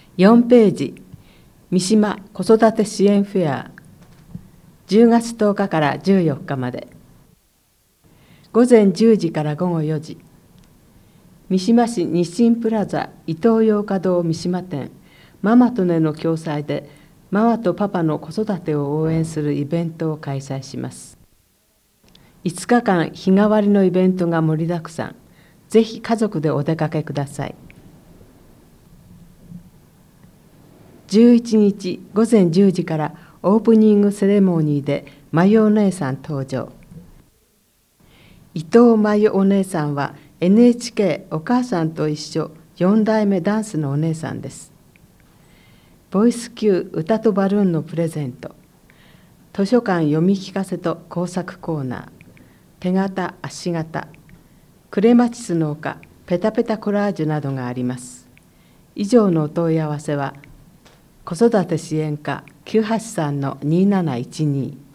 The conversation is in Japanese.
4ページ、三島子育て支援フェア、10月10日から14日まで。午前10時から午後4時。三島市日清プラザイトーヨーカドー三島店、ママとねの共催で、ママとパパの子育てを応援するイベントを開催します。5日間日替わりのイベントが盛りだくさん。ぜひ家族でお出かけください。11日午前10時からオープニングセレモニーでまゆお姉さん登場。伊藤まゆお姉さんは NHK お母さんと一緒4代目ダンスのお姉さんです。ボイス級歌とバルーンのプレゼント、図書館読み聞かせと工作コーナー、手形足形、クレマチスのほかペタペタコラージュなどがあります。以上のお問い合わせは子育て支援課 983-2712